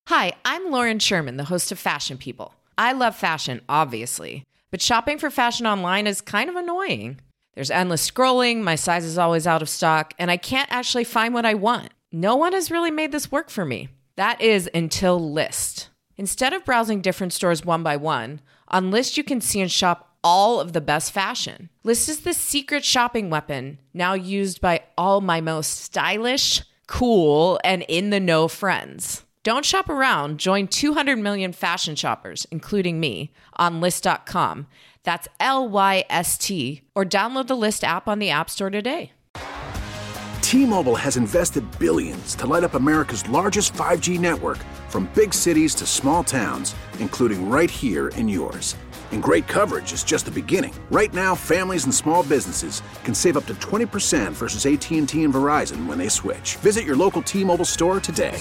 Hi, I'm Lauren Sherman, the host of Fashion People. I love fashion, obviously, but shopping for fashion online is kind of annoying. There's endless scrolling, my size is always out of stock, and I can't actually find what I want. No one has really made this work for me. That is until Lyst. Instead of browsing different stores one by one, on Lyst you can see and shop all of the best fashion. Lyst is the secret shopping weapon, now used by all my most stylish, cool, and in-the-know friends. Don't shop around. Join 200 million fashion shoppers, including me, on Lyst.com. That's Lyst, or download the Lyst app on the App Store today. T-Mobile has invested billions to light up America's largest 5G network, from big cities to small towns, including right here in yours. And great coverage is just the beginning. Right now, families and small businesses can save up to 20% versus AT&T and Verizon when they switch. Visit your local T-Mobile store today.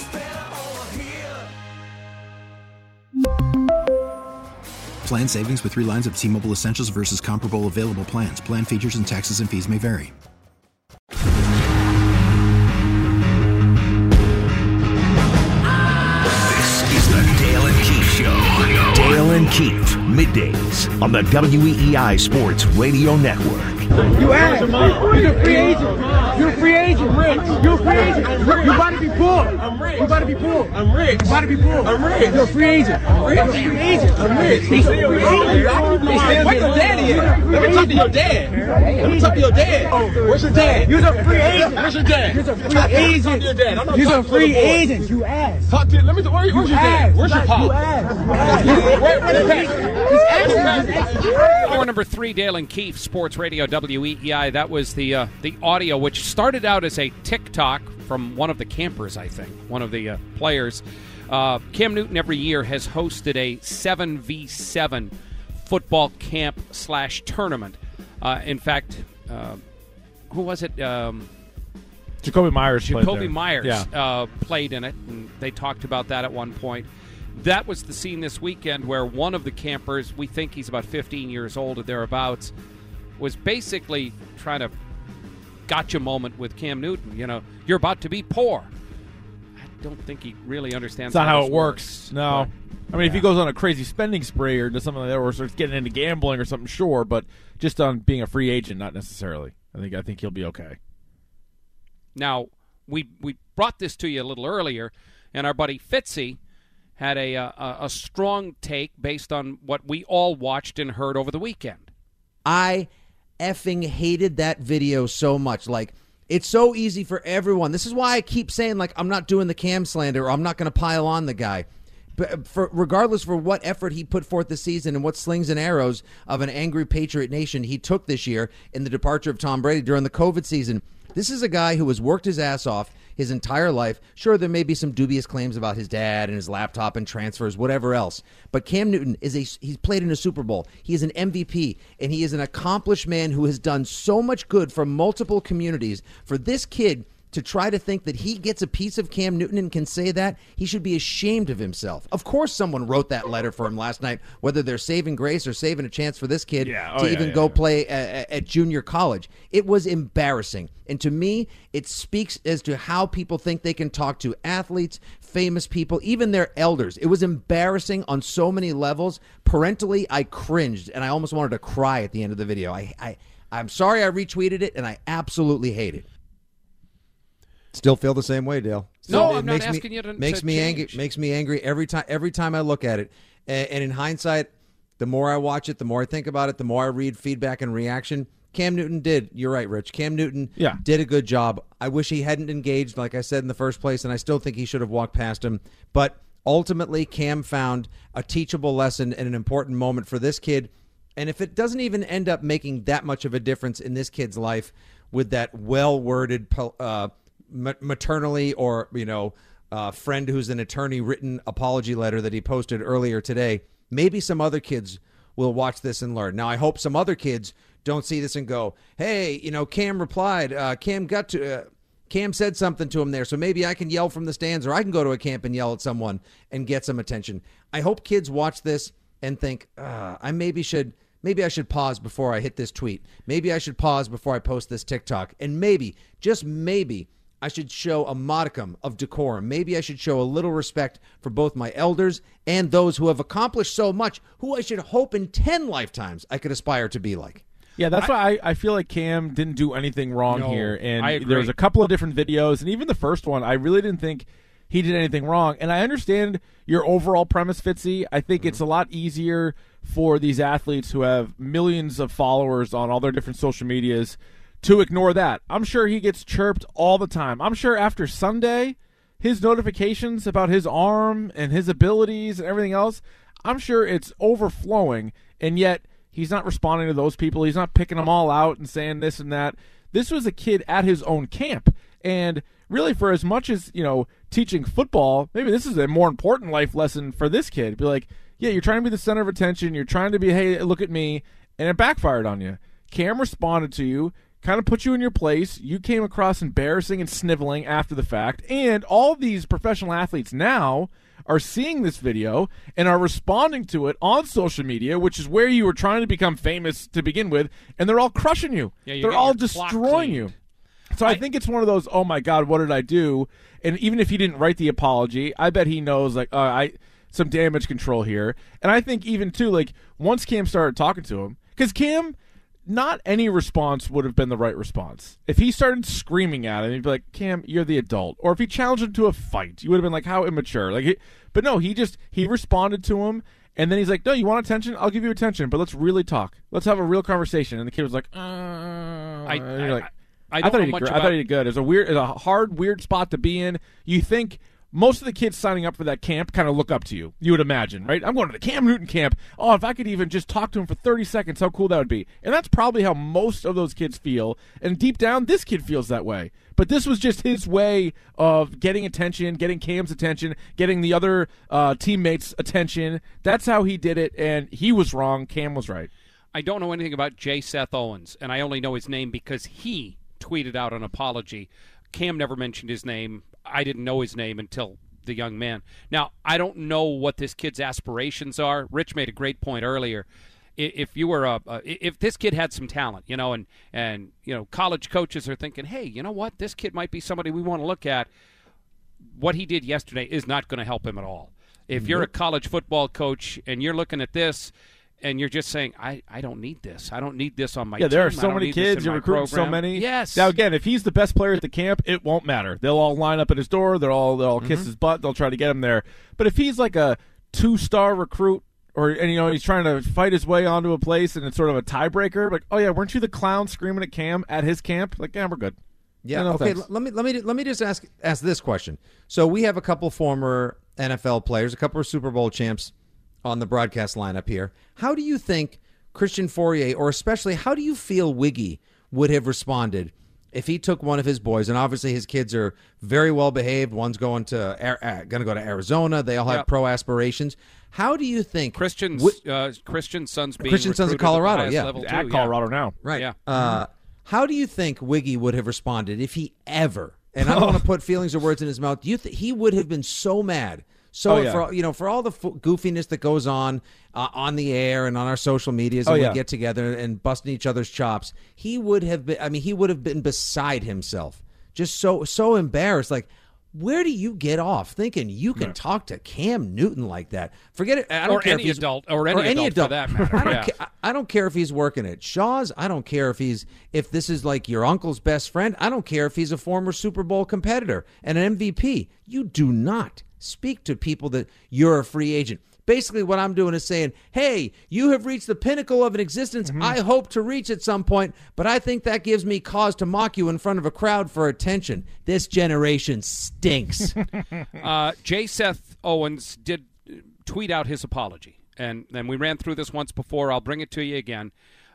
Plan savings with 3 lines of T-Mobile Essentials versus comparable available plans. Plan features and taxes and fees may vary. This is the Dale and Keefe Show. Dale and Keefe, middays on the WEEI Sports Radio Network. You asked. You're a free agent. You're a free agent. I'm rich. You're a free agent. You about to be poor. I'm rich. You about to be poor. I'm rich. You about to be poor. I'm rich. You're a free agent. I'm rich. You're a free agent. I'm rich. He's a free agent. Where's your daddy at? Let me talk to your dad. Let me talk to your dad. Where's your dad? You're a free agent. Where's your dad? You're a free agent. You're a free agent. You asked. Talk to. Let me. Where's your dad? Where's your pop? You asked. Hour number 3, Dale and Keefe, Sports Radio WEEI. That was the audio, which started out as a TikTok from one of the campers, I think, one of the players. Cam Newton every year has hosted a 7v7 football camp / tournament. In fact, who was it? Jacoby Myers played in it, and they talked about that at one point. That was the scene this weekend where one of the campers, we think he's about 15 years old or thereabouts, was basically trying to gotcha moment with Cam Newton. You know, you're about to be poor. I don't think he really understands That's not how it works. No. But, if he goes on a crazy spending spree or does something like that, or starts getting into gambling or something, sure, but just on being a free agent, not necessarily. I think he'll be okay. Now, we brought this to you a little earlier, and our buddy Fitzy had a strong take based on what we all watched and heard over the weekend. I effing hated that video so much. Like, it's so easy for everyone. This is why I keep saying, like, I'm not doing the Cam slander, or I'm not going to pile on the guy. But regardless for what effort he put forth this season and what slings and arrows of an angry Patriot Nation he took this year in the departure of Tom Brady during the COVID season, this is a guy who has worked his ass off his entire life. Sure, there may be some dubious claims about his dad and his laptop and transfers, whatever else. But Cam Newton he's played in a Super Bowl. He is an MVP, and he is an accomplished man who has done so much good for multiple communities. For this kid to try to think that he gets a piece of Cam Newton and can say that, he should be ashamed of himself. Of course someone wrote that letter for him last night, whether they're saving grace or saving a chance for this kid to go play at junior college. It was embarrassing. And to me, it speaks as to how people think they can talk to athletes, famous people, even their elders. It was embarrassing on so many levels. Parentally, I cringed, and I almost wanted to cry at the end of the video. I'm sorry I retweeted it, and I absolutely hate it. Still feel the same way, Dale. No, I'm not asking you to makes me angry. Makes me angry every time I look at it. And in hindsight, the more I watch it, the more I think about it, the more I read feedback and reaction. Cam Newton did. You're right, Rich. Cam Newton did a good job. I wish he hadn't engaged, like I said, in the first place, and I still think he should have walked past him. But ultimately, Cam found a teachable lesson and an important moment for this kid. And if it doesn't even end up making that much of a difference in this kid's life with that well-worded maternally or friend who's an attorney written apology letter that he posted earlier today, maybe some other kids will watch this and learn. Now, I hope some other kids don't see this and go, hey, Cam replied, Cam said something to him there, so maybe I can yell from the stands, or I can go to a camp and yell at someone and get some attention. I hope kids watch this and think, maybe I should pause before I hit this tweet. Maybe I should pause before I post this TikTok. And maybe, just maybe, I should show a modicum of decorum. Maybe I should show a little respect for both my elders and those who have accomplished so much, who I should hope in 10 lifetimes I could aspire to be like. Yeah, that's why I feel like Cam didn't do anything wrong here. And I agree. there was a couple of different videos, and even the first one, I really didn't think he did anything wrong. And I understand your overall premise, Fitzy. I think it's a lot easier for these athletes who have millions of followers on all their different social medias to ignore that. I'm sure he gets chirped all the time. I'm sure after Sunday, his notifications about his arm and his abilities and everything else, I'm sure it's overflowing, and yet he's not responding to those people. He's not picking them all out and saying this and that. This was a kid at his own camp, and really for as much as, teaching football, maybe this is a more important life lesson for this kid. Be like, yeah, you're trying to be the center of attention. You're trying to be, hey, look at me, and it backfired on you. Cam responded to you, kind of put you in your place. You came across embarrassing and sniveling after the fact. And all these professional athletes now are seeing this video and are responding to it on social media, which is where you were trying to become famous to begin with, and they're all crushing you. Yeah, they're all destroying you. So I think it's one of those, oh my God, what did I do? And even if he didn't write the apology, I bet he knows, like, some damage control here. And I think even, too, like, once Cam started talking to him, because Cam, not any response would have been the right response. If he started screaming at him, he'd be like, Cam, you're the adult. Or if he challenged him to a fight, you would have been like, how immature. But no, he responded to him, and then he's like, no, you want attention? I'll give you attention, but let's really talk. Let's have a real conversation. And the kid was like, I thought he did good. It's a hard, weird spot to be in. You think most of the kids signing up for that camp kind of look up to you. You would imagine, right? I'm going to the Cam Newton camp. Oh, if I could even just talk to him for 30 seconds, how cool that would be. And that's probably how most of those kids feel. And deep down, this kid feels that way. But this was just his way of getting attention, getting Cam's attention, getting the other teammates' attention. That's how he did it, and he was wrong. Cam was right. I don't know anything about J. Seth Owens, and I only know his name because he tweeted out an apology. Cam never mentioned his name. I didn't know his name until the young man. Now, I don't know what this kid's aspirations are. Rich made a great point earlier. If you were if this kid had some talent, and college coaches are thinking, hey, you know what, this kid might be somebody we want to look at. What he did yesterday is not going to help him at all. If you're a college football coach and you're looking at this, and you're just saying, I don't need this. I don't need this on my team. Yeah, there are so many kids. You're recruiting so many. Yes. Now, again, if he's the best player at the camp, it won't matter. They'll all line up at his door. They'll all kiss his butt. They'll try to get him there. But if he's like a 2-star recruit, and he's trying to fight his way onto a place, and it's sort of a tiebreaker, like, oh yeah, weren't you the clown screaming at Cam at his camp? Like, yeah, we're good. Yeah. No, okay. thanks. Let me just ask this question. So we have a couple former NFL players, a couple of Super Bowl champs on the broadcast lineup here. How do you think Christian Fauria, or especially how do you feel Wiggy would have responded if he took one of his boys? And obviously his kids are very well behaved. One's going to go to Arizona. They all have pro aspirations. How do you think Christian's son's being Christian son's in Colorado? At the highest level at too, Colorado now, right? Yeah. How do you think Wiggy would have responded if he ever? And I don't want to put feelings or words in his mouth. Do you think he would have been so mad? So for all the goofiness that goes on the air and on our social medias, and we get together and busting each other's chops, he would have been. I mean, he would have been beside himself, just so embarrassed. Like, where do you get off thinking you can talk to Cam Newton like that? Forget it. I don't care if he's adult or any adult for that matter. I don't care if he's working at Shaw's. I don't care if this is like your uncle's best friend. I don't care if he's a former Super Bowl competitor and an MVP. You do not speak to people that you're a free agent. Basically, what I'm doing is saying, hey, you have reached the pinnacle of an existence I hope to reach at some point, but I think that gives me cause to mock you in front of a crowd for attention. This generation stinks. J. Seth Owens did tweet out his apology, and we ran through this once before. I'll bring it to you again.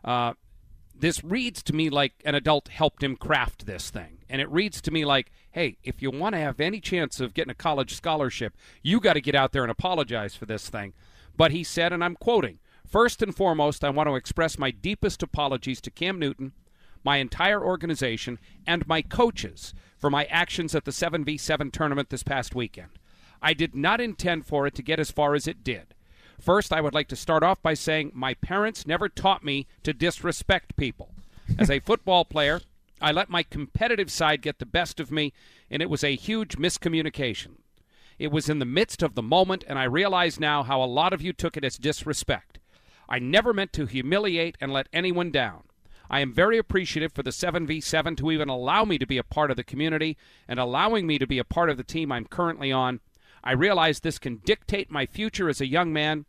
This reads to me like an adult helped him craft this thing. And it reads to me like, hey, if you want to have any chance of getting a college scholarship, you got to get out there and apologize for this thing. But he said, and I'm quoting, first and foremost, I want to express my deepest apologies to Cam Newton, my entire organization, and my coaches for my actions at the 7v7 tournament this past weekend. I did not intend for it to get as far as it did. First, I would like to start off by saying my parents never taught me to disrespect people. As a football player, I let my competitive side get the best of me, and it was a huge miscommunication. It was in the midst of the moment, and I realize now how a lot of you took it as disrespect. I never meant to humiliate and let anyone down. I am very appreciative for the 7v7 to even allow me to be a part of the community and allowing me to be a part of the team I'm currently on. I realize this can dictate my future as a young man,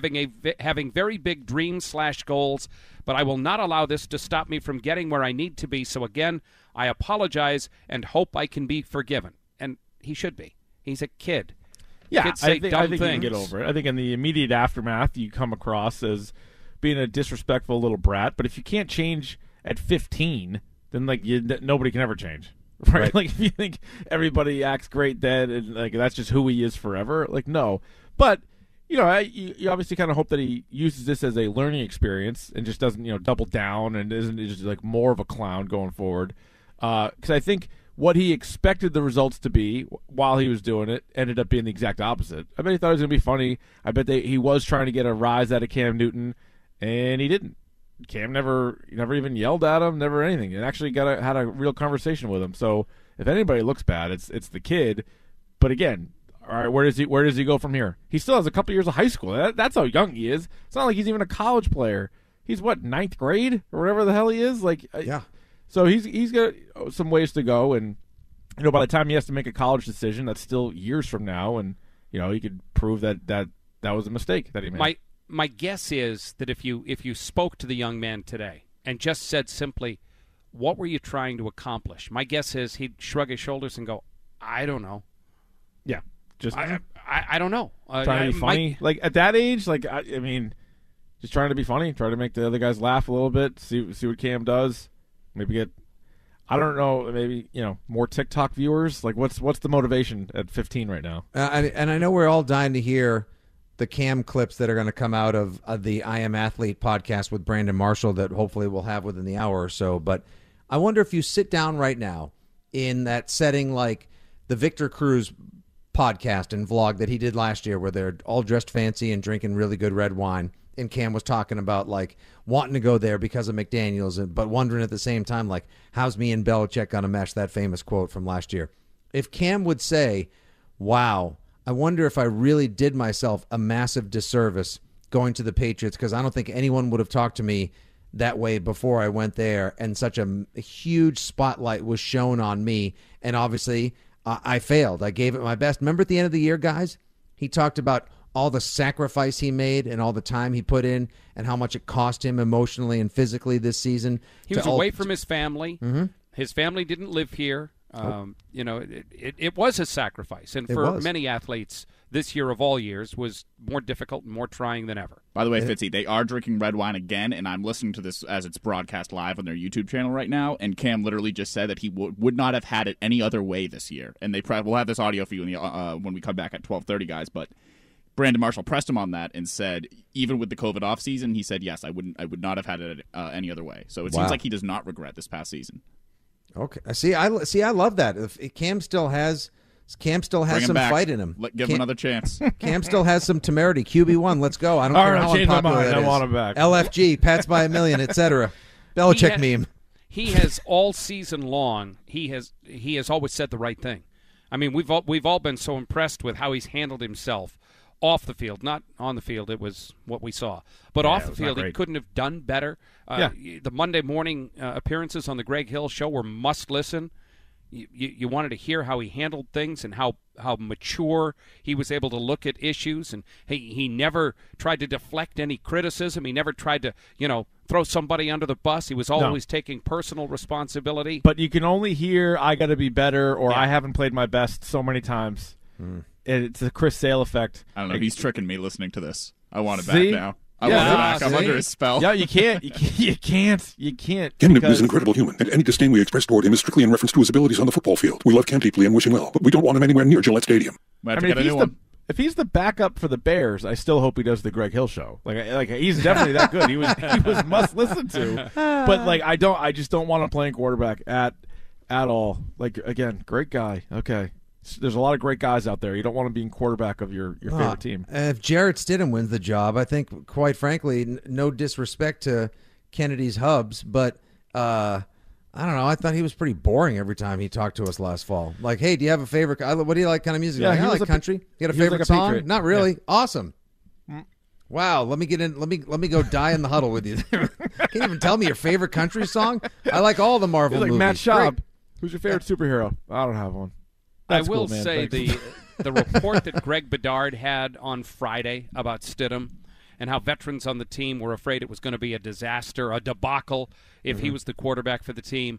having very big dreams/goals, but I will not allow this to stop me from getting where I need to be. So again, I apologize and hope I can be forgiven. And he should be. He's a kid. Yeah, Kids say I think dumb you can things. get over it. I think in the immediate aftermath, you come across as being a disrespectful little brat. But if you can't change at 15, then nobody can ever change, right? Like if you think everybody acts great then, and like that's just who he is forever, like no. But you obviously kind of hope that he uses this as a learning experience and just doesn't double down and isn't just like more of a clown going forward. Because I think what he expected the results to be while he was doing it ended up being the exact opposite. I bet he thought it was going to be funny. I bet he was trying to get a rise out of Cam Newton, and he didn't. Cam never even yelled at him, never anything. And actually had a real conversation with him. So if anybody looks bad, it's the kid. But again, all right, where does he go from here? He still has a couple years of high school. That's how young he is. It's not like he's even a college player. He's what, 9th grade or whatever the hell he is. Yeah. So he's got some ways to go, and by the time he has to make a college decision, that's still years from now, and he could prove that was a mistake that he made. My guess is that if you spoke to the young man today and just said simply, "What were you trying to accomplish?" My guess is he'd shrug his shoulders and go, "I don't know." Yeah, just I don't know. Trying to be funny, like at that age, I mean, just trying to be funny, try to make the other guys laugh a little bit, see what Cam does. Maybe get, I don't know, maybe more TikTok viewers. Like, what's the motivation at 15 right now? And I know we're all dying to hear the Cam clips that are going to come out of the I Am Athlete podcast with Brandon Marshall that hopefully we'll have within the hour or so. But I wonder if you sit down right now in that setting like the Victor Cruz podcast and vlog that he did last year where they're all dressed fancy and drinking really good red wine. And Cam was talking about, like, wanting to go there because of McDaniels, but wondering at the same time, like, how's me and Belichick going to mesh, that famous quote from last year. If Cam would say, wow, I wonder if I really did myself a massive disservice going to the Patriots because I don't think anyone would have talked to me that way before I went there, and such a huge spotlight was shown on me, and obviously I failed. I gave it my best. Remember at the end of the year, guys, he talked about all the sacrifice he made and all the time he put in and how much it cost him emotionally and physically this season. He was away from his family. Mm-hmm. His family didn't live here. It was a sacrifice. And for many athletes, this year of all years was more difficult and more trying than ever. By the way, Fitzy, they are drinking red wine again, and I'm listening to this as it's broadcast live on their YouTube channel right now, and Cam literally just said that he would not have had it any other way this year. And we'll have this audio for you when we come back at 12:30, guys, but Brandon Marshall pressed him on that and said, even with the COVID offseason, he said, yes, I would not have had it any other way. So it seems like he does not regret this past season. Okay. I love that. If Cam still has some fight in him. Give him another chance. Cam still has some temerity. QB1, let's go. I don't care how unpopular that is. I want him back. LFG, Pats by a million, etc. Belichick meme. He has all season long. He has always said the right thing. I mean, we've all been so impressed with how he's handled himself off the field, not on the field. It was what we saw, but off the field, he couldn't have done better. The Monday morning appearances on the Greg Hill Show were must listen. You wanted to hear how he handled things and how mature he was able to look at issues, and he never tried to deflect any criticism. He never tried to throw somebody under the bus. He was always taking personal responsibility. But you can only hear "I got to be better" or "I haven't played my best" so many times. It's a Chris Sale effect. I don't know. He's tricking me listening to this. I want it back now. I want it back. I'm under his spell. Yeah, you can't. You can't. Cam Newton is an incredible human, and any disdain we express toward him is strictly in reference to his abilities on the football field. We love Cam deeply and wish him well, but we don't want him anywhere near Gillette Stadium. If he's the backup for the Bears, I still hope he does the Greg Hill Show. Like he's definitely that good. He was must listen to. But I just don't want him playing quarterback at all. Like, again, great guy. Okay. There's a lot of great guys out there. You don't want to be quarterback of your favorite team. If Jarrett Stidham wins the job, I think, quite frankly, no disrespect to Kennedy's Hubs, but I don't know. I thought he was pretty boring every time he talked to us last fall. Like, hey, do you have a favorite? What do you like kind of music? Yeah, like, I he was like a country. You got a he was favorite like a song? patriot. Not really. Yeah. Awesome. Wow. Let me get in. Let me go die in the huddle with you. Can't even tell me your favorite country song. I like all the Marvel He's like movies. Matt Schaub. Great. Who's your favorite superhero? I don't have one. I That's will cool, man. say Thanks. the report that Greg Bedard had on Friday about Stidham and how veterans on the team were afraid it was going to be a disaster, a debacle if he was the quarterback for the team.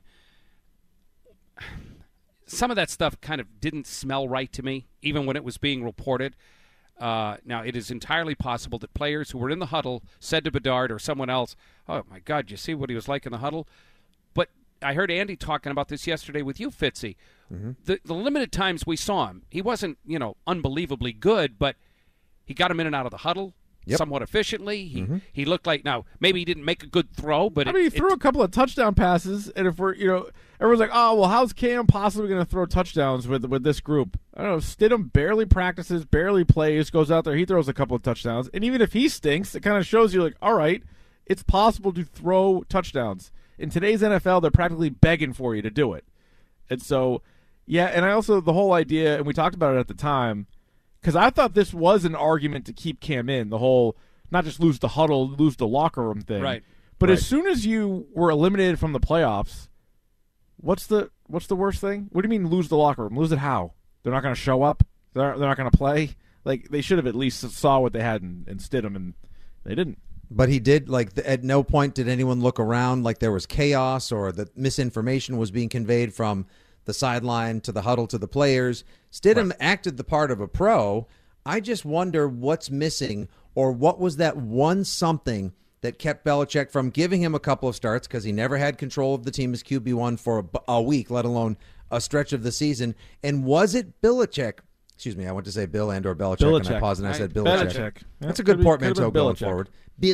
Some of that stuff kind of didn't smell right to me, even when it was being reported. Now, it is entirely possible that players who were in the huddle said to Bedard or someone else, "Oh, my God, you see what he was like in the huddle?" But I heard Andy talking about this yesterday with you, Fitzy. The limited times we saw him, he wasn't, unbelievably good, but he got him in and out of the huddle somewhat efficiently. He looked like, now, maybe he didn't make a good throw, but he threw a couple of touchdown passes, and if we're, everyone's like, oh, well, how's Cam possibly going to throw touchdowns with this group? I don't know. Stidham barely practices, barely plays, goes out there, he throws a couple of touchdowns, and even if he stinks, it kind of shows you, like, all right, it's possible to throw touchdowns. In today's NFL, they're practically begging for you to do it. And so, yeah, and I also, the whole idea, and we talked about it at the time, because I thought this was an argument to keep Cam in, the whole not just lose the huddle, lose the locker room thing. Right. But as soon as you were eliminated from the playoffs, what's the worst thing? What do you mean lose the locker room? Lose it how? They're not going to show up? They're not going to play? Like, they should have at least saw what they had in Stidham, and they didn't. But he did, at no point did anyone look around like there was chaos or that misinformation was being conveyed from the sideline to the huddle to the players. Stidham acted the part of a pro. I just wonder what's missing, or what was that one something that kept Belichick from giving him a couple of starts, because he never had control of the team as QB1 for a week, let alone a stretch of the season. And was it Belichick? Excuse me, I went to say Bill and or Belichick, and I paused and I said Belichick. That's a good portmanteau going forward.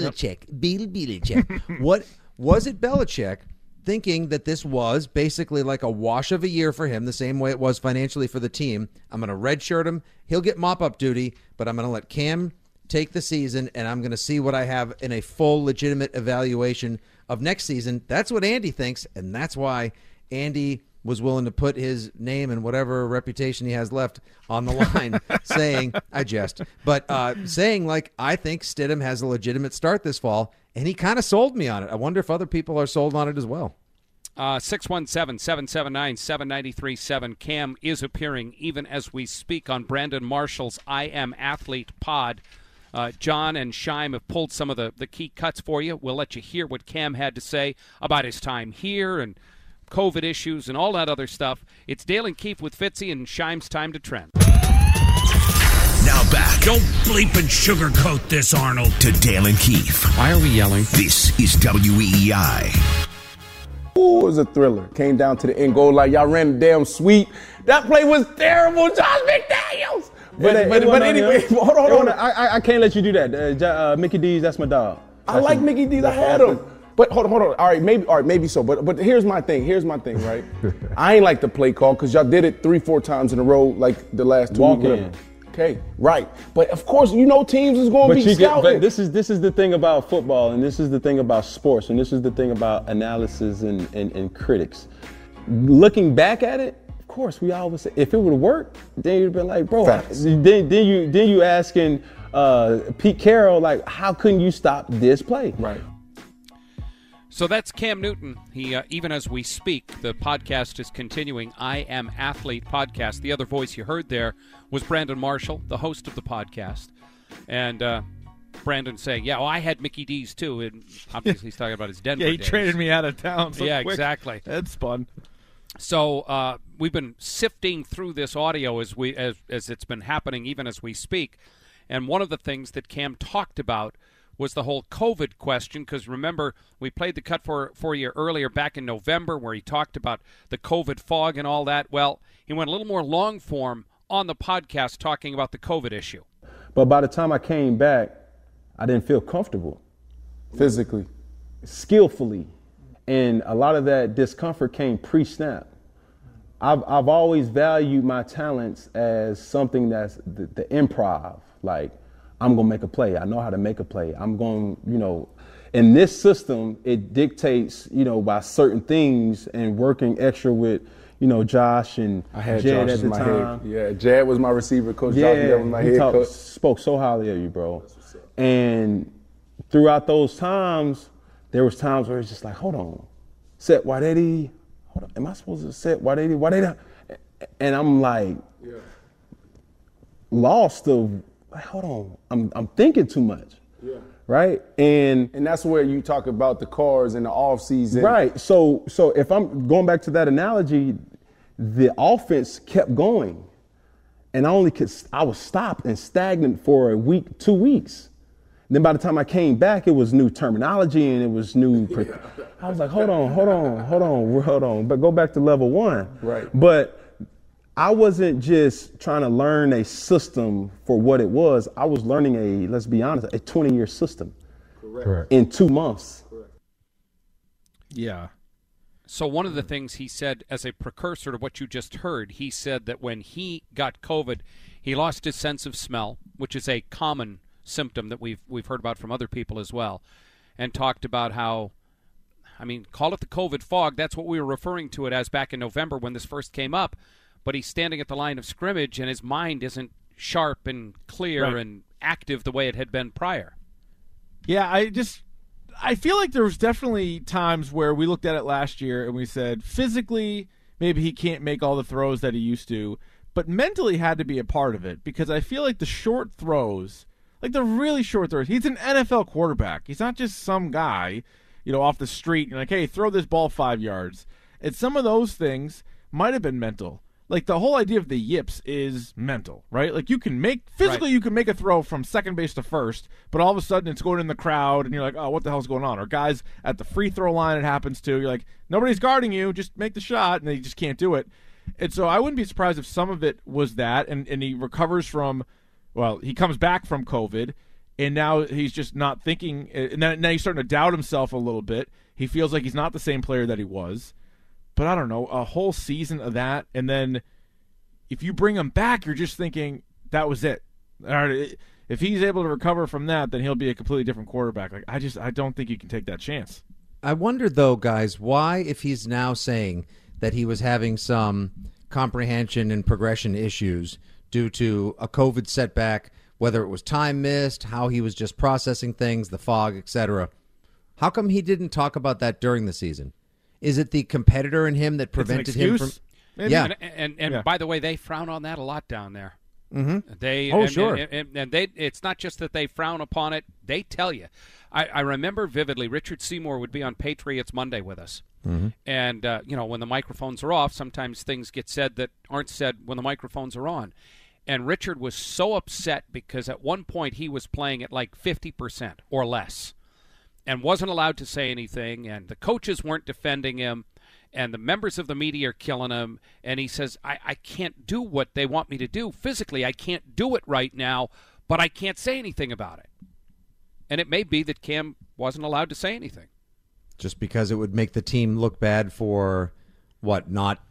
Belichick. What was it? Belichick thinking that this was basically like a wash of a year for him, the same way it was financially for the team. I'm going to redshirt him. He'll get mop-up duty, but I'm going to let Cam take the season, and I'm going to see what I have in a full, legitimate evaluation of next season. That's what Andy thinks, and that's why Andy was willing to put his name and whatever reputation he has left on the line, saying, I jest, but saying, like, I think Stidham has a legitimate start this fall, and he kind of sold me on it. I wonder if other people are sold on it as well. 617-779-7937. Cam is appearing even as we speak on Brandon Marshall's I Am Athlete pod. John and Scheim have pulled some of the key cuts for you. We'll let you hear what Cam had to say about his time here and COVID issues and all that other stuff. It's Dale and Keefe with Fitzy and Scheim's Time to Trend. Now back. Don't bleep and sugarcoat this, Arnold. To Dale and Keefe. Why are we yelling? This is WEEI. Ooh, it was a thriller. Came down to the end goal like y'all ran the damn sweep. That play was terrible, Josh McDaniels. But anyway, hold on. I can't let you do that. Mickey D's, that's my dog. I like Mickey D's. I had him. But hold on. All right, maybe so. But here's my thing, right? I ain't like the play call because y'all did it 3-4 times in a row, like the last 2 weeks. Okay, right. But of course, teams is going to be scouting. But this is the thing about football, and this is the thing about sports, and this is the thing about analysis and critics. Looking back at it, of course, we always say, if it would have worked, then you'd have been like, bro. Then you asking Pete Carroll, like, how couldn't you stop this play? Right. So that's Cam Newton. He, even as we speak, the podcast is continuing. I Am Athlete podcast. The other voice you heard there was Brandon Marshall, the host of the podcast. And Brandon saying, yeah, well, I had Mickey D's too. And obviously he's talking about his Denver he days. traded me out of town so yeah, quick. Exactly. That's fun. So we've been sifting through this audio as it's been happening even as we speak. And one of the things that Cam talked about was the whole COVID question, because remember, we played the cut for you earlier back in November where he talked about the COVID fog and all that. Well, he went a little more long form on the podcast talking about the COVID issue. But by the time I came back, I didn't feel comfortable. Physically. Skillfully. And a lot of that discomfort came pre-snap. I've always valued my talents as something that's the improv, like, I'm going to make a play. I know how to make a play. I'm going, in this system, it dictates, by certain things and working extra with, Josh and I had Jed Josh at the in my time. head. Yeah, Jed was my receiver coach. Josh was my head coach. Spoke so highly of you, bro. And throughout those times, there was times where it's just like, hold on, set Wadidi. Hold on, am I supposed to set Wadidi? And I'm like, lost of, like, hold on, I'm thinking too much. Yeah. Right? And that's where you talk about the cars in the off season. Right. So if I'm going back to that analogy, the offense kept going. And I was stopped and stagnant for a week, 2 weeks. And then by the time I came back, it was new terminology and it was new. I was like, hold on. But go back to level one. Right. But I wasn't just trying to learn a system for what it was. I was learning let's be honest, a 20-year system. Correct. In 2 months. Correct. Yeah. So one of the things he said as a precursor to what you just heard, he said that when he got COVID, he lost his sense of smell, which is a common symptom that we've heard about from other people as well, and talked about how, call it the COVID fog. That's what we were referring to it as back in November when this first came up. But he's standing at the line of scrimmage and his mind isn't sharp and clear and active the way it had been prior. Yeah, I feel like there was definitely times where we looked at it last year and we said physically maybe he can't make all the throws that he used to, but mentally had to be a part of it because I feel like the short throws, like the really short throws, he's an NFL quarterback. He's not just some guy, off the street and like, hey, throw this ball 5 yards. And some of those things might have been mental. Like the whole idea of the yips is mental, right? Like you can make a throw from second base to first, but all of a sudden it's going in the crowd and you're like, oh, what the hell's going on? Or guys at the free throw line it happens to, you're like, nobody's guarding you, just make the shot, and they just can't do it. And so I wouldn't be surprised if some of it was that, and he recovers from, he comes back from COVID, and now he's just not thinking, and now he's starting to doubt himself a little bit. He feels like he's not the same player that he was. But I don't know, a whole season of that, and then if you bring him back, you're just thinking that was it. If he's able to recover from that, then he'll be a completely different quarterback. Like I don't think you can take that chance. I wonder, though, guys, why, if he's now saying that he was having some comprehension and progression issues due to a COVID setback, whether it was time missed, how he was just processing things, the fog, etc., how come he didn't talk about that during the season? Is it the competitor in him that prevented him from? Maybe. Yeah, and by the way, they frown on that a lot down there. Mm-hmm. Sure. And they, it's not just that they frown upon it; they tell you. I remember vividly. Richard Seymour would be on Patriots Monday with us, and when the microphones are off, sometimes things get said that aren't said when the microphones are on. And Richard was so upset because at one point he was playing at like 50% or less, and wasn't allowed to say anything, and the coaches weren't defending him, and the members of the media are killing him, and he says, I can't do what they want me to do. Physically, I can't do it right now, but I can't say anything about it. And it may be that Cam wasn't allowed to say anything. Just because it would make the team look bad for, not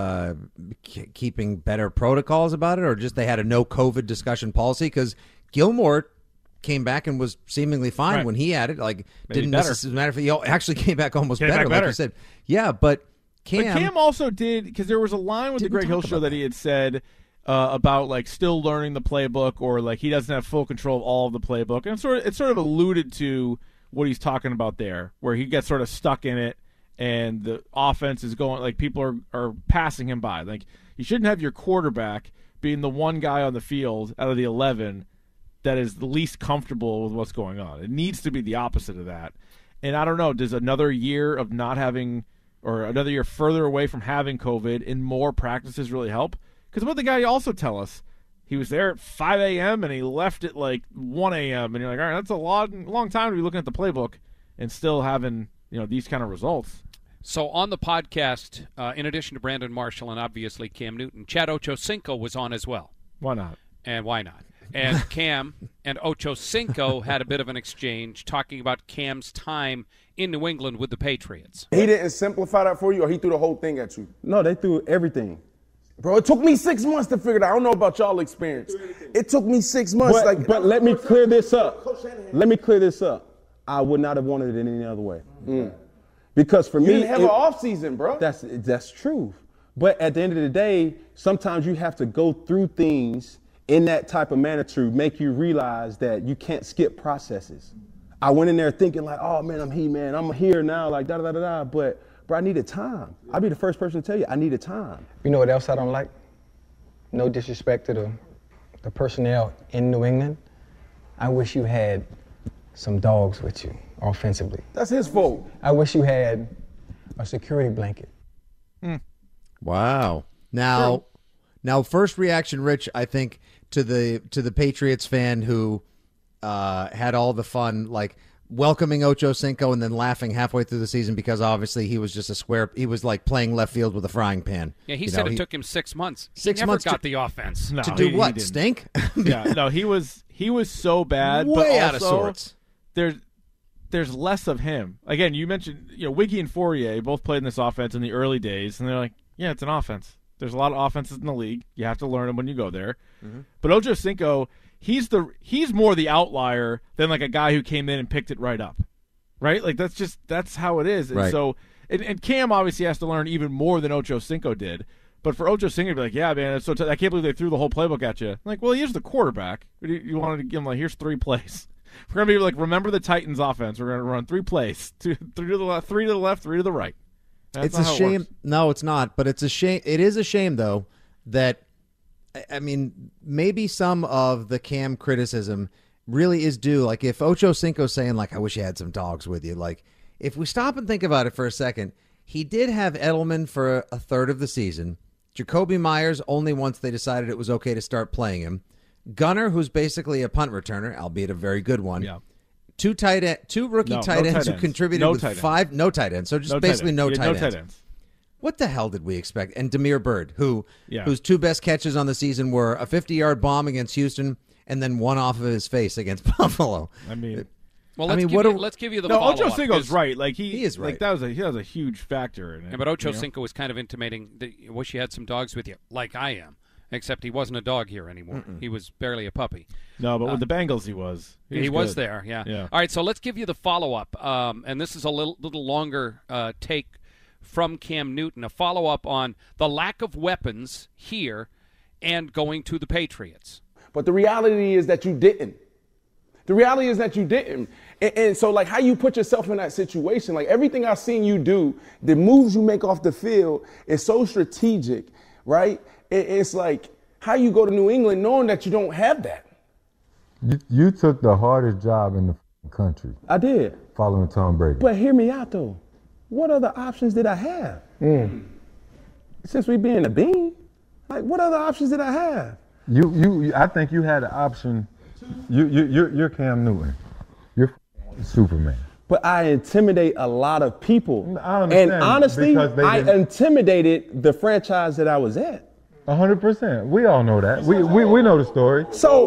keeping better protocols about it, or just they had a no-COVID discussion policy? Because Gilmore came back and was seemingly fine when he had it. Like, maybe didn't better. necessarily matter if he actually came back almost Came better, back like better. you said. Yeah, but Cam also did, because there was a line with the Greg Hill show that he had said about like still learning the playbook, or like he doesn't have full control of all of the playbook, and it sort of alluded to what he's talking about there, where he gets sort of stuck in it, and the offense is going, like people are passing him by. Like, you shouldn't have your quarterback being the one guy on the field out of the 11 that is the least comfortable with what's going on. It needs to be the opposite of that. And I don't know, does another year of not having, or another year further away from having COVID in more practices really help? Because what the guy also tell us, he was there at 5 a.m. and he left at like 1 a.m. And you're like, all right, that's a long time to be looking at the playbook and still having these kind of results. So on the podcast, in addition to Brandon Marshall and obviously Cam Newton, Chad Ochocinco was on as well. Why not? And why not? And Cam and Ochocinco had a bit of an exchange talking about Cam's time in New England with the Patriots. He didn't simplify that for you, or he threw the whole thing at you? No, they threw everything. Bro, it took me 6 months to figure it out. I don't know about y'all experience. It took me 6 months. But let me clear this up. I would not have wanted it any other way. Because for You me, didn't have an off season, bro. That's true. But at the end of the day, sometimes you have to go through things in that type of manner to make you realize that you can't skip processes. I went in there thinking like, oh man, I'm here now, like da-da-da-da-da. But bro, I needed time. I'll be the first person to tell you, I needed time. You know what else I don't like? No disrespect to the personnel in New England. I wish you had some dogs with you offensively. That's his fault. I wish you had a security blanket. Wow. Now, first reaction, Rich, I think to the Patriots fan who had all the fun, like welcoming Ocho Cinco and then laughing halfway through the season because obviously he was just a square. He was like playing left field with a frying pan. Yeah, he said it took him 6 months. He 6 never months got the offense. No, to do what? didn't. Stink? Yeah, no, he was so bad, Way but also out of sorts. There's less of him. Again, you mentioned Wiggy and Fourier both played in this offense in the early days, and they're like, yeah, it's an offense. There's a lot of offenses in the league. You have to learn them when you go there. But Ocho Cinco, he's more the outlier than like a guy who came in and picked it right up, right? Like that's how it is. And right. so and Cam obviously has to learn even more than Ocho Cinco did. But for Ocho Cinco to be like, yeah, man, it's I can't believe they threw the whole playbook at you. I'm like, well, he's the quarterback. You wanted to give him like, here's 3 plays. We're gonna be like, remember the Titans offense. We're gonna run 3 plays, 3 to the left, 3 to the left, 3 to the right. That's It's a shame. No, it's not. But it's a shame. It is a shame, though, that, I mean, maybe some of the Cam criticism really is due. Like, if Ocho Cinco's saying, like, I wish you had some dogs with you. Like, if we stop and think about it for a second, he did have Edelman for a third of the season. Jacoby Myers only once they decided it was okay to start playing him. Gunner, who's basically a punt returner, albeit a very good one. Yeah. 2 rookie tight ends who contributed with 5 no tight ends. So just basically no tight ends. What the hell did we expect? And Damiere Byrd, whose 2 best catches on the season were a 50-yard bomb against Houston and then one off of his face against Buffalo. I mean, let's give you the follow-up. Ocho Cinco's right. Like he is right. Like that was a huge factor in it. Yeah, but Ocho Cinco was kind of intimating that I wish you had some dogs with you, like I am. Except he wasn't a dog here anymore. He was barely a puppy. No, but with the Bengals he was. He was there, yeah. All right, so let's give you the follow-up. And this is a little longer take from Cam Newton, a follow-up on the lack of weapons here and going to the Patriots. But the reality is that you didn't. The reality is that you didn't. And so, like, how you put yourself in that situation, like, everything I've seen you do, the moves you make off the field is so strategic, right? It's like how you go to New England knowing that you don't have that. You took the hardest job in the country. I did. Following Tom Brady. But hear me out, though. What other options did I have? Since we being a bean, like, what other options did I have? I think you had an option. You're Cam Newton. You're Superman. But I intimidate a lot of people. I understand, and honestly, I intimidated the franchise that I was at. 100%. We all know that. We know the story. So,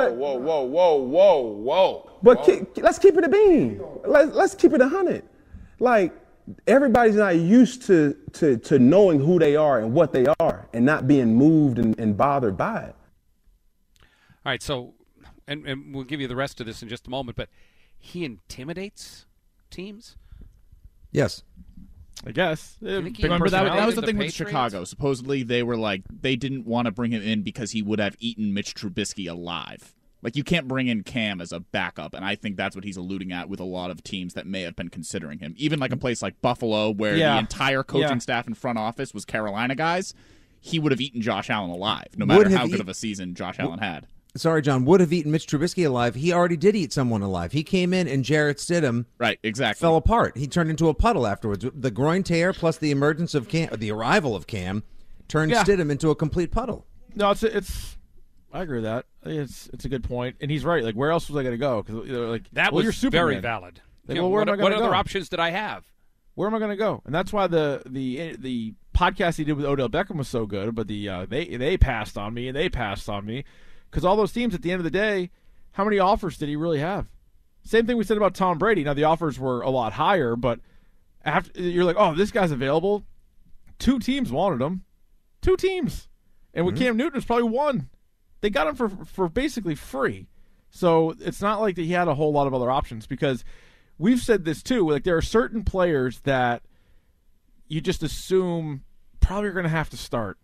whoa. But let's keep it a bean. Let's keep it 100. Like, everybody's not used to knowing who they are and what they are and not being moved and bothered by it. All right, so, and we'll give you the rest of this in just a moment, but he intimidates teams? Yes. I guess. Remember that was the thing with Chicago. Supposedly they were like, they didn't want to bring him in because he would have eaten Mitch Trubisky alive. Like, you can't bring in Cam as a backup, and I think that's what he's alluding at with a lot of teams that may have been considering him. Even like a place like Buffalo, where the entire coaching staff and front office was Carolina guys, he would have eaten Josh Allen alive, no matter how good of a season Josh Allen had. Sorry, John, would have eaten Mitch Trubisky alive. He already did eat someone alive. He came in and Jarrett Stidham fell apart. He turned into a puddle afterwards. The groin tear plus the emergence of Cam, the arrival of Cam, turned Stidham into a complete puddle. No, it's I agree with that. It's a good point, and he's right. Like, where else was I going to go? Because that was you're Superman. Very valid. Like, where am I going to go? What other options did I have? Where am I going to go? And that's why the podcast he did with Odell Beckham was so good. But they passed on me and they passed on me. Because all those teams, at the end of the day, how many offers did he really have? Same thing we said about Tom Brady. Now, the offers were a lot higher, but after you're like, oh, this guy's available. 2 teams wanted him. 2 teams. And with Cam Newton, it was probably 1. They got him for basically free. So it's not like that he had a whole lot of other options because we've said this too. Like, there are certain players that you just assume probably are going to have to start.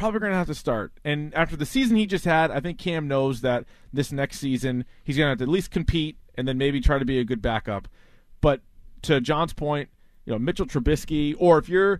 And after the season he just had, I think Cam knows that this next season he's going to have to at least compete and then maybe try to be a good backup. But to John's point, Mitchell Trubisky, or if you're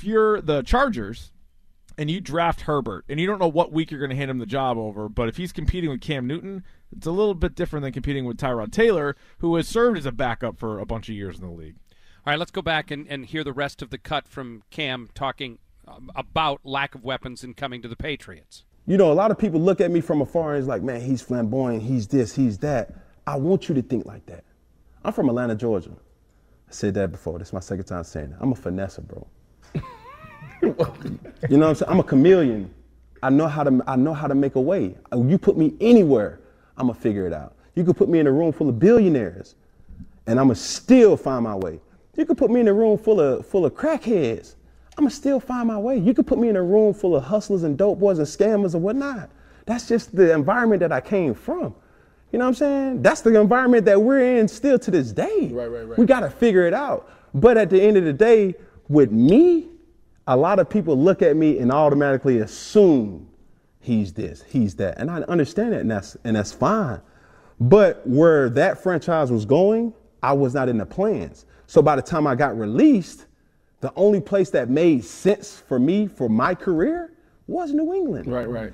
the Chargers and you draft Herbert and you don't know what week you're going to hand him the job over, but if he's competing with Cam Newton, it's a little bit different than competing with Tyrod Taylor, who has served as a backup for a bunch of years in the league. All right, let's go back and hear the rest of the cut from Cam talking about lack of weapons in coming to the Patriots. A lot of people look at me from afar and it's like, man, he's flamboyant, he's this, he's that. I want you to think like that. I'm from Atlanta, Georgia. I said that before. This is my second time saying it. I'm a finesser, bro. You know what I'm saying? I'm a chameleon. I know how to make a way. You put me anywhere, I'm gonna figure it out. You could put me in a room full of billionaires, and I'm gonna still find my way. You could put me in a room full of crackheads, I'm gonna still find my way. You could put me in a room full of hustlers and dope boys and scammers and whatnot. That's just the environment that I came from. You know what I'm saying? That's the environment that we're in still to this day. Right. We gotta figure it out. But at the end of the day, with me, a lot of people look at me and automatically assume he's this, he's that. And I understand that, and that's fine. But where that franchise was going, I was not in the plans. So by the time I got released, the only place that made sense for me, for my career, was New England. Right.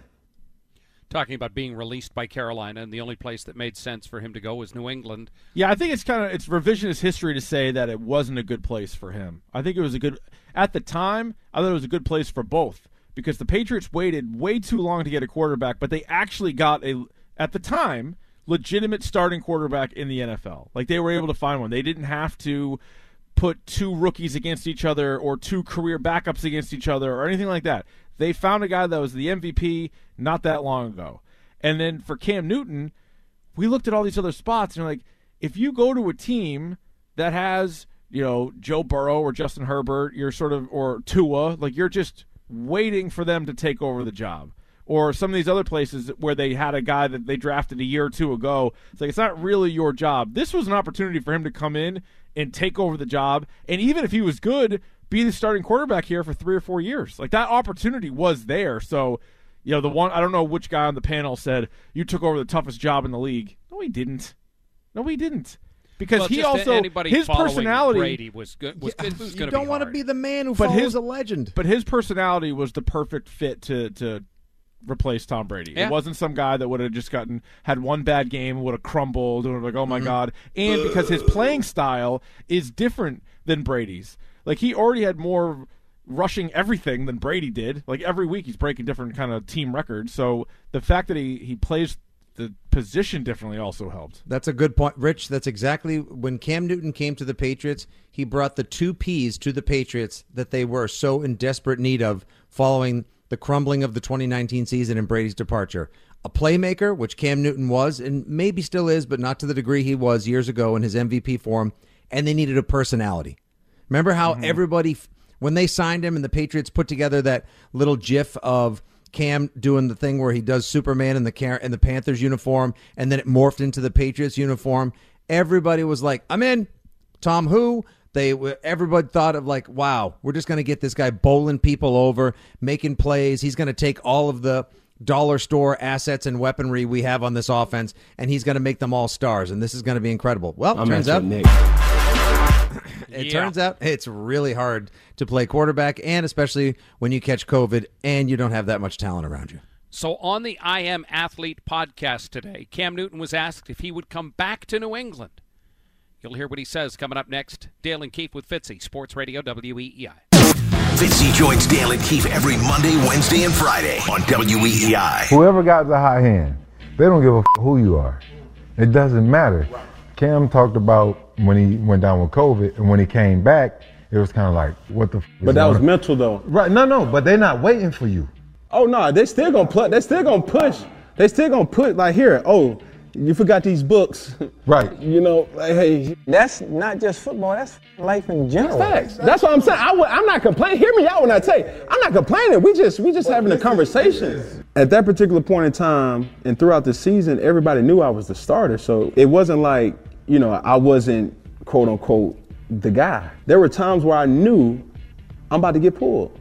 Talking about being released by Carolina, and the only place that made sense for him to go was New England. Yeah, I think it's revisionist history to say that it wasn't a good place for him. I think it was at the time, I thought it was a good place for both, because the Patriots waited way too long to get a quarterback, but they actually got at the time, legitimate starting quarterback in the NFL. Like, they were able to find one. They didn't have to put two rookies against each other or two career backups against each other or anything like that. They found a guy that was the MVP not that long ago. And then for Cam Newton, we looked at all these other spots and you're like, if you go to a team that has, Joe Burrow or Justin Herbert, or Tua, like, you're just waiting for them to take over the job. Or some of these other places where they had a guy that they drafted a year or two ago. It's like, it's not really your job. This was an opportunity for him to come in and take over the job. And even if he was good, be the starting quarterback here for 3 or 4 years. Like, that opportunity was there. So, the one, I don't know which guy on the panel said, you took over the toughest job in the league. No, he didn't. Because he also, his personality. Brady was good. You don't want to be the man who follows a legend. But his personality was the perfect fit to replace Tom Brady. Yeah. It wasn't some guy that would have just had one bad game, would have crumbled, and like, oh my God. And because his playing style is different than Brady's. Like, he already had more rushing everything than Brady did. Like, every week he's breaking different kind of team records. So the fact that he plays the position differently also helped. That's a good point, Rich. That's exactly when Cam Newton came to the Patriots. He brought the 2 Ps to the Patriots that they were so in desperate need of following the crumbling of the 2019 season and Brady's departure. A playmaker, which Cam Newton was and maybe still is, but not to the degree he was years ago in his MVP form. And they needed a personality. Remember how everybody, when they signed him and the Patriots put together that little gif of Cam doing the thing where he does Superman in the Panthers uniform, and then it morphed into the Patriots uniform. Everybody was like, I'm in. Tom who? Everybody thought of like, wow, we're just going to get this guy bowling people over, making plays. He's going to take all of the dollar store assets and weaponry we have on this offense, and he's going to make them all stars, and this is going to be incredible. Well, it turns out it's really hard to play quarterback, and especially when you catch COVID and you don't have that much talent around you. So on the I Am Athlete podcast today, Cam Newton was asked if he would come back to New England. You'll hear what he says coming up next. Dale and Keefe with Fitzy, Sports Radio WEEI. Fitzy joins Dale and Keefe every Monday, Wednesday, and Friday on WEEI. Whoever got the hot hand, they don't give a who you are. It doesn't matter. Cam talked about when he went down with COVID, and when he came back, it was kind of like, what the But that was mental, though. Right, no, but they're not waiting for you. Oh, no, they still going to They still going to push. They still going to put, like, here, oh, you forgot these books. Right. Like, hey. That's not just football. That's life in general. That's facts. That's what I'm saying. I'm not complaining. Hear me out when I tell you. I'm not complaining. We just having a conversation. At that particular point in time and throughout the season, everybody knew I was the starter. So it wasn't like, I wasn't, quote unquote, the guy. There were times where I knew I'm about to get pulled.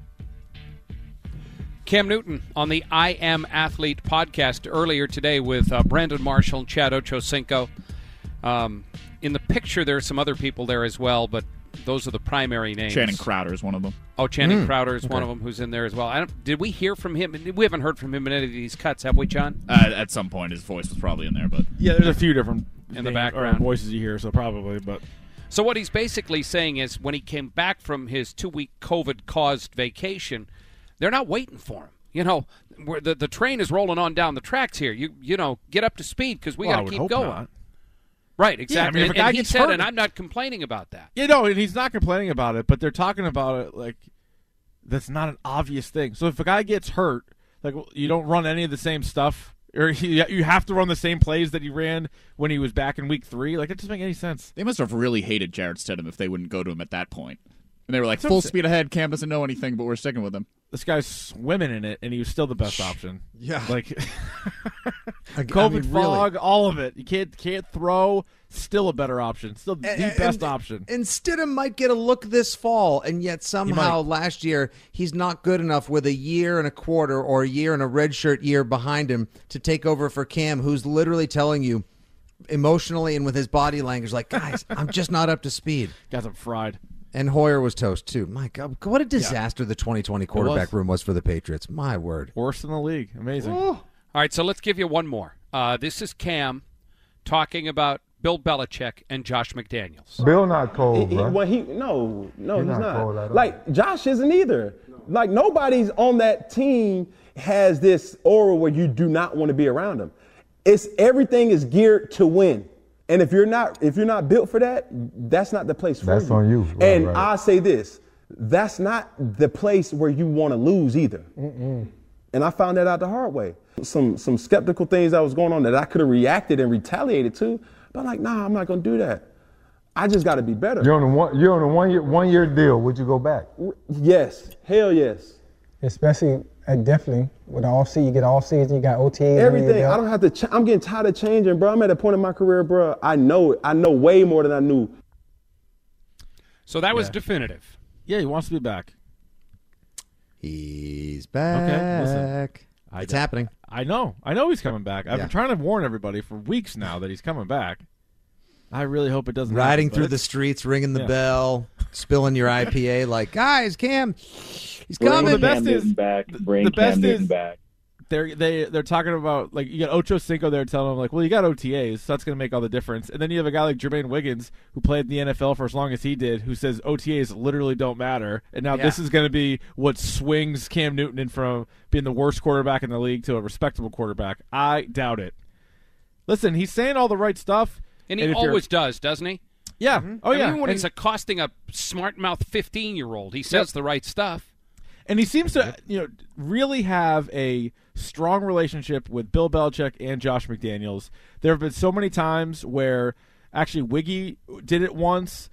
Cam Newton on the I Am Athlete podcast earlier today with Brandon Marshall and Chad Ochocinco. In the picture, there are some other people there as well, but those are the primary names. Channing Crowder is one of them. Oh, Channing Crowder is one of them who's in there as well. Did we hear from him? We haven't heard from him in any of these cuts, have we, John? At some point, his voice was probably in there, but yeah, there's a few different in the background voices you hear, so probably. But so what he's basically saying is, when he came back from his 2-week COVID-caused vacation, they're not waiting for him. You know, the train is rolling on down the tracks here. You know, get up to speed because we got to keep going. Not. Right, exactly. Yeah, I mean, if a guy and he gets said, hurt, and I'm not complaining about that. You know, and he's not complaining about it, but they're talking about it like that's not an obvious thing. So if a guy gets hurt, like you don't run any of the same stuff, or you have to run the same plays that he ran when he was back in week 3. Like, it doesn't make any sense. They must have really hated Jarrett Stidham if they wouldn't go to him at that point. And they were like, full speed ahead, Cam doesn't know anything, but we're sticking with him. This guy's swimming in it, and he was still the best option. Yeah. Like, COVID fog, really. all of it. You can't throw, still a better option. Still the best option. And Stidham might get a look this fall, and yet somehow last year he's not good enough with a year and a quarter or a year and a redshirt year behind him to take over for Cam, who's literally telling you emotionally and with his body language, like, guys, I'm just not up to speed. Guys, I'm fried. And Hoyer was toast, too. My God, what a disaster the 2020 quarterback room was for the Patriots. My word. Worst in the league. Amazing. All right, so let's give you one more. This is Cam talking about Bill Belichick and Josh McDaniels. Bill not cold, bro. No, he's not. cold at all. Like, Josh isn't either. Like, nobody's on that team has this aura where you do not want to be around him. Everything is geared to win. And if you're not built for that, that's not the place for you. That's on you. Right, and right. I say this, that's not the place where you want to lose either. Mm-mm. And I found that out the hard way. Some skeptical things that was going on that I could have reacted and retaliated to, but I'm like, nah, I'm not going to do that. I just got to be better. You're on a one year deal. Would you go back? Yes. Hell yes. Especially, definitely, with the offseason, you get off season, you got OTAs. Everything. I don't have to. I'm getting tired of changing, bro. I'm at a point in my career, bro. I know way more than I knew. So that was definitive. Yeah, he wants to be back. He's back. Okay, listen. It's happening. I know he's coming back. I've been trying to warn everybody for weeks now that he's coming back. I really hope it doesn't Riding happen, through the streets, ringing the bell, spilling your IPA like, guys, Cam, he's coming. The best is Bring Cam Newton back. They're talking about, like, you got Ochocinco there telling them, like, well, you got OTAs, so that's going to make all the difference. And then you have a guy like Jermaine Wiggins, who played in the NFL for as long as he did, who says OTAs literally don't matter. And now this is going to be what swings Cam Newton in from being the worst quarterback in the league to a respectable quarterback. I doubt it. Listen, he's saying all the right stuff. And he always does, doesn't he? Yeah. Mm-hmm. Oh, yeah. Even when he's accosting a smart-mouth 15-year-old, he says the right stuff. And he seems to, really have a strong relationship with Bill Belichick and Josh McDaniels. There have been so many times where actually Wiggy did it once,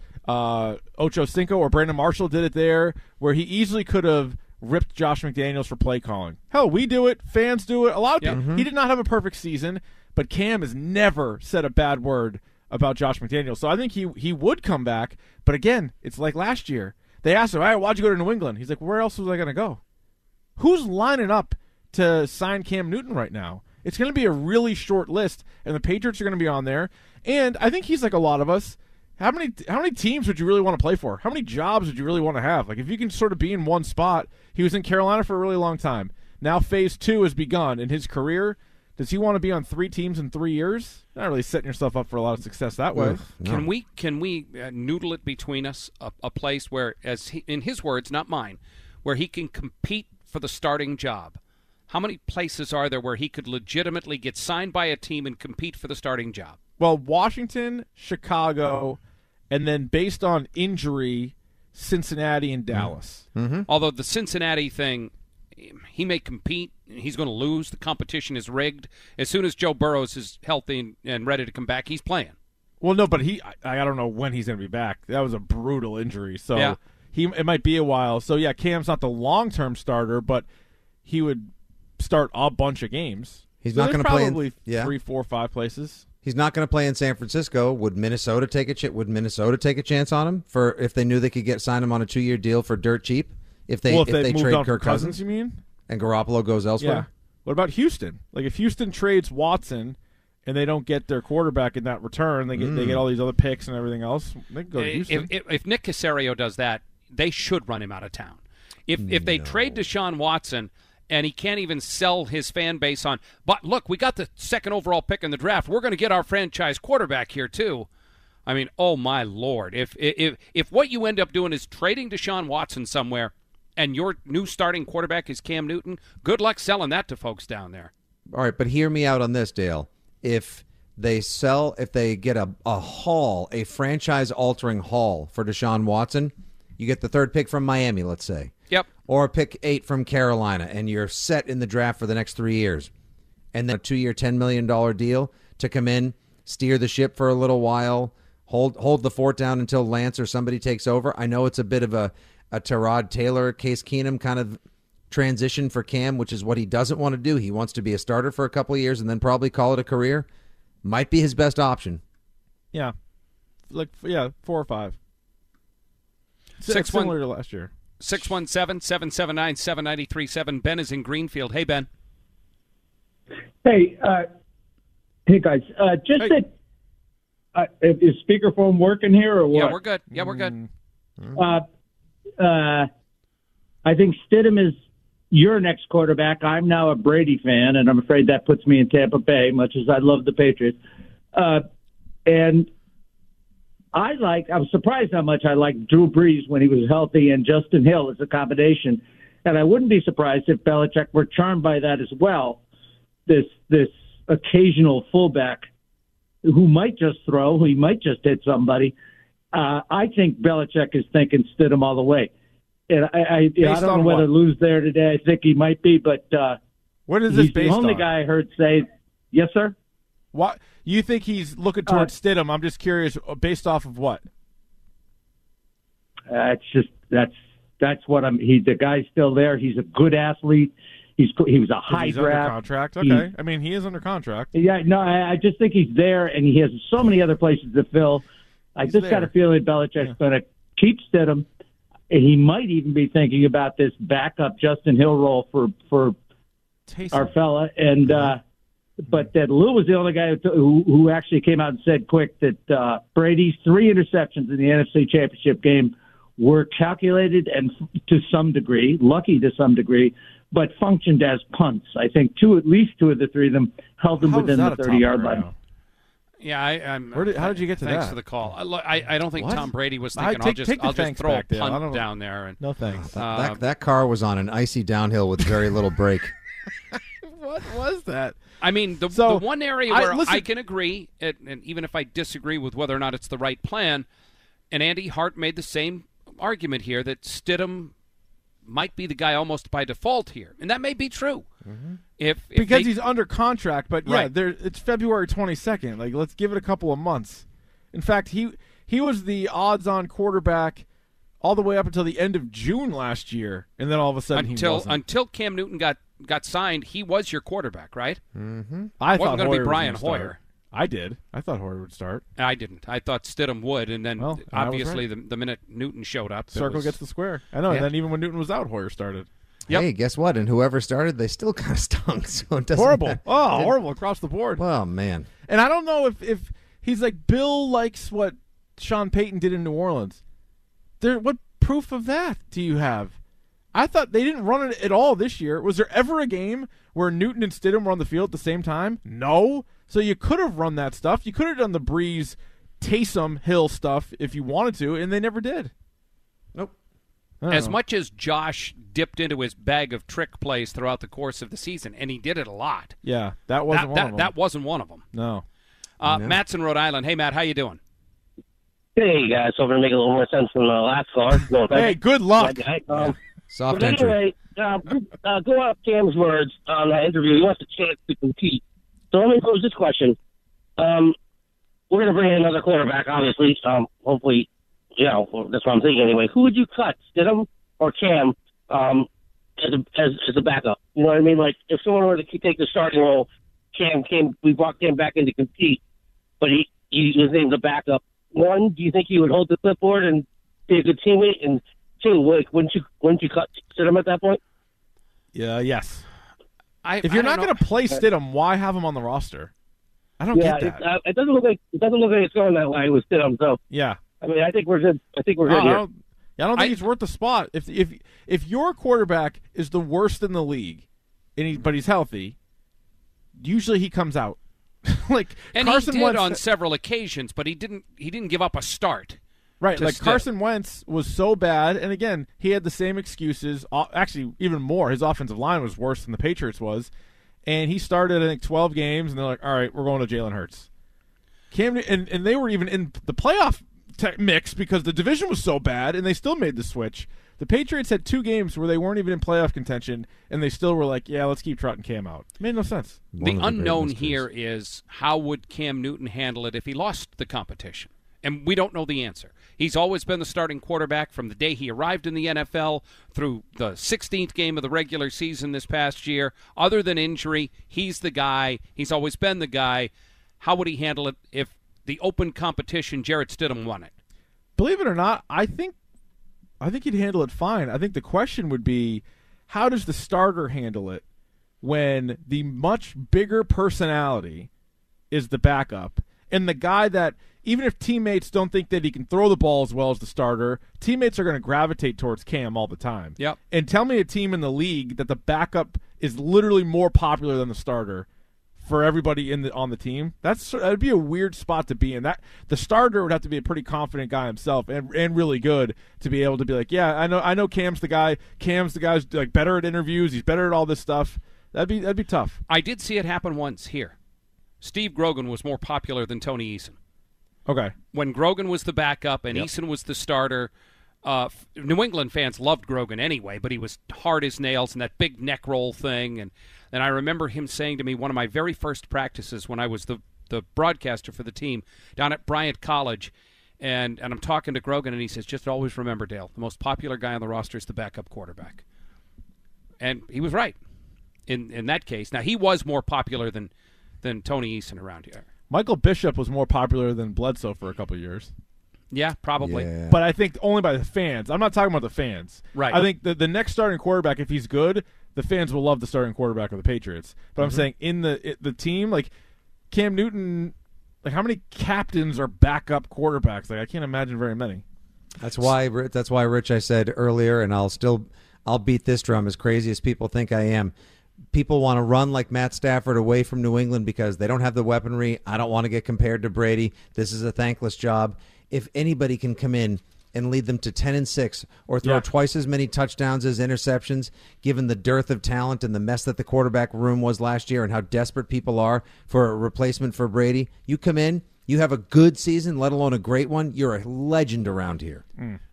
Ochocinco or Brandon Marshall did it there, where he easily could have ripped Josh McDaniels for play calling. Hell, we do it. Fans do it. A lot of people. Mm-hmm. He did not have a perfect season, but Cam has never said a bad word about Josh McDaniels. So I think he would come back. But again, it's like last year. They asked him, all right, why'd you go to New England? He's like, where else was I going to go? Who's lining up to sign Cam Newton right now? It's going to be a really short list, and the Patriots are going to be on there. And I think he's like a lot of us. How many teams would you really want to play for? How many jobs would you really want to have? Like, if you can sort of be in one spot. He was in Carolina for a really long time. Now phase 2 has begun in his career. Does he want to be on 3 teams in 3 years? You're not really setting yourself up for a lot of success that way. No. Can we noodle it between us a place where, in his words, not mine, where he can compete for the starting job? How many places are there where he could legitimately get signed by a team and compete for the starting job? Well, Washington, Chicago, and then based on injury, Cincinnati and Dallas. Mm-hmm. Although the Cincinnati thing, he may compete. He's going to lose. The competition is rigged. As soon as Joe Burrows is healthy and ready to come back, he's playing. Well, no, but I don't know when he's going to be back. That was a brutal injury. So it might be a while. So, yeah, Cam's not the long-term starter, but he would start a bunch of games. He's not going to play probably 3, 4, 5 places. He's not going to play in San Francisco. Would Minnesota take a chance on him for if they knew they could sign him on a 2-year deal for dirt cheap? If they moved trade on Kirk for Cousins, you mean? And Garoppolo goes elsewhere? Yeah. What about Houston? Like if Houston trades Watson and they don't get their quarterback in that return, they get all these other picks and everything else. They can go to Houston. If Nick Caserio does that, they should run him out of town. If they trade Deshaun Watson and he can't even sell his fan base on, but look, we got the second overall pick in the draft. We're going to get our franchise quarterback here too. I mean, oh my Lord! If what you end up doing is trading Deshaun Watson somewhere, and your new starting quarterback is Cam Newton, good luck selling that to folks down there. All right, but hear me out on this, Dale. If they get a franchise-altering haul for Deshaun Watson, you get the third pick from Miami, let's say. Yep. Or pick 8 from Carolina, and you're set in the draft for the next 3 years. And then a 2-year, $10 million deal to come in, steer the ship for a little while, hold the fort down until Lance or somebody takes over. I know it's a bit of a Tyrod Taylor, Case Keenum kind of transition for Cam, which is what he doesn't want to do. He wants to be a starter for a couple of years and then probably call it a career. Might be his best option. Yeah. 4 or 5. Similar to last year. 617-779-7937. Ben is in Greenfield. Hey, Ben. Hey, guys. Is speakerphone working here or what? Yeah, we're good. I think Stidham is your next quarterback. I'm now a Brady fan, and I'm afraid that puts me in Tampa Bay, much as I love the Patriots. And I was surprised how much I liked Drew Brees when he was healthy and Justin Hill as a combination. And I wouldn't be surprised if Belichick were charmed by that as well. This occasional fullback who might just throw, who might just hit somebody. I think Belichick is thinking Stidham all the way. And I don't know whether Lou's there today. I think he might be, but what is this he's based the only on? guy I heard say, yes, sir? What you think he's looking towards Stidham? I'm just curious, based off of what? That's what the guy's still there. He's a good athlete. He was a high he's draft. Under contract. Okay, I mean he is under contract. Yeah, no, I just think he's there, and he has so many other places to fill. I just got a feeling Belichick's going to keep Stidham. He might even be thinking about this backup Justin Hill role for our fella. And but that Lou was the only guy who actually came out and said quick that Brady's 3 interceptions in the NFC Championship game were calculated and to some degree, lucky to some degree, but functioned as punts. I think at least 2 of the 3 of them held them within the 30-yard line. Yeah, I'm. How did you get to thanks that? for the call. I don't think What? Tom Brady was thinking, I'll just throw a punt down there. And, no thanks. That car was on an icy downhill with very little brake. What was that? I mean, the one area where I can agree, and even if I disagree with whether or not it's the right plan, and Andy Hart made the same argument here that Stidham might be the guy almost by default here, and that may be true. Mm-hmm. Because he's under contract, but yeah, Right. it's February 22nd. Like, let's give it a couple of months. In fact, he was the odds-on quarterback all the way up until the end of June last year, and then all of a sudden he wasn't. Until Cam Newton got signed, he was your quarterback, right? Mm-hmm. I It wasn't thought going to Hoyer be was Brian gonna start. Hoyer. I did. I thought Hoyer would start. I didn't. I thought Stidham would, and then I was obviously right. the minute Newton showed up, Circle gets the square. I know. Yeah. And then even when Newton was out, Hoyer started. Yep. Hey, guess what? And whoever started, they still kind of stunk. So it doesn't Horrible. matter. Oh, horrible across the board. Oh, man. And I don't know if he's like, Bill likes what Sean Payton did in New Orleans. What proof of that do you have? I thought they didn't run it at all this year. Was there ever a game where Newton and Stidham were on the field at the same time? No. So you could have run that stuff. You could have done the Breeze, Taysom, Hill stuff if you wanted to, and they never did. Nope. As much as Josh dipped into his bag of trick plays throughout the course of the season, and he did it a lot. Yeah, that wasn't one of them. That wasn't one of them. No. Matt's in Rhode Island. Hey, Matt, how you doing? Hey, guys. Hoping to make a little more sense from the last caller. No, hey, good luck. Soft but entry. anyway, go off Cam's words on that interview. He wants a chance to compete. So let me pose this question. We're going to bring in another quarterback, obviously. Hopefully, that's what I'm thinking anyway. Who would you cut, Stidham or Cam, as a backup? You know what I mean? Like, if someone were to take the starting role, we brought Cam back in to compete. but he was named the backup. One, do you think he would hold the clipboard and be a good teammate? And two, wouldn't you sit him at that point? Yeah, yes. If you're not going to play Stidham, why have him on the roster? I don't get that. It doesn't look like it's going that way with Stidham. So yeah, I mean, I think we're good. I think we're good here. I don't think he's worth the spot. If your quarterback is the worst in the league, but he's healthy, usually he comes out. And Carson he did Wentz, on several occasions, but he didn't give up a start. Right, like Carson Wentz was so bad, and again, he had the same excuses. Actually, even more. His offensive line was worse than the Patriots was, and he started, I think, 12 games, and they're like, all right, we're going to Jalen Hurts. And they were even in the playoff mix because the division was so bad, and they still made the switch. The Patriots had 2 games where they weren't even in playoff contention, and they still were like, yeah, let's keep trotting Cam out. It made no sense. The unknown here is how would Cam Newton handle it if he lost the competition? And we don't know the answer. He's always been the starting quarterback from the day he arrived in the NFL through the 16th game of the regular season this past year. Other than injury, he's the guy. He's always been the guy. How would he handle it if the open competition, Jarrett Stidham, won it? Believe it or not, I think he'd handle it fine. I think the question would be, how does the starter handle it when the much bigger personality is the backup and the guy that, even if teammates don't think that he can throw the ball as well as the starter, teammates are going to gravitate towards Cam all the time. Yep. And tell me a team in the league that the backup is literally more popular than the starter for everybody on the team. That'd be a weird spot to be in. That the starter would have to be a pretty confident guy himself and really good to be able to be like, yeah, I know Cam's the guy. Cam's the guy's like better at interviews. He's better at all this stuff. That'd be tough. I did see it happen once here. Steve Grogan was more popular than Tony Eason. Okay. When Grogan was the backup and Eason was the starter, New England fans loved Grogan anyway, but he was hard as nails and that big neck roll thing. And I remember him saying to me one of my very first practices when I was the broadcaster for the team down at Bryant College, and I'm talking to Grogan, and he says, just always remember, Dale, the most popular guy on the roster is the backup quarterback. And he was right in that case. Now, he was more popular than Tony Eason around here. Michael Bishop was more popular than Bledsoe for a couple of years. Yeah, probably. Yeah. But I think only by the fans. I'm not talking about the fans. Right. I think the next starting quarterback, if he's good, the fans will love the starting quarterback of the Patriots. But I'm saying in the team, like Cam Newton, like how many captains are backup quarterbacks? Like I can't imagine very many. That's why, Rich, I said earlier, and I'll beat this drum as crazy as people think I am. People want to run like Matt Stafford away from New England because they don't have the weaponry. I don't want to get compared to Brady. This is a thankless job. If anybody can come in and lead them to 10-6 or throw twice as many touchdowns as interceptions, given the dearth of talent and the mess that the quarterback room was last year and how desperate people are for a replacement for Brady, you come in, you have a good season, let alone a great one, you're a legend around here.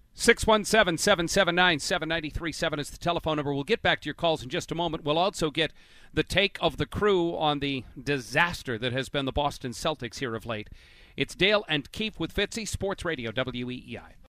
617-779-7937 is the telephone number. We'll get back to your calls in just a moment. We'll also get the take of the crew on the disaster that has been the Boston Celtics here of late. It's Dale and Keefe with Fitzy, Sports Radio WEEI.